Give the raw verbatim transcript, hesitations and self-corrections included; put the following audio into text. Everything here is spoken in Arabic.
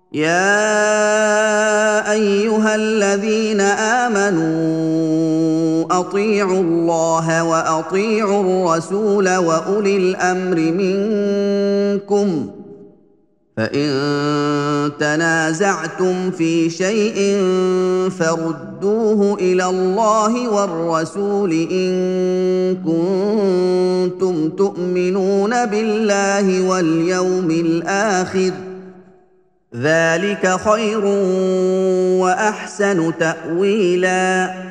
يا ايها الذين امنوا اطيعوا الله واطيعوا الرسول واولي الامر منكم فان تنازعتم في شيء فردوه الى الله والرسول ان كنتم تؤمنون بالله واليوم الاخر ذلك خير واحسن تاويلا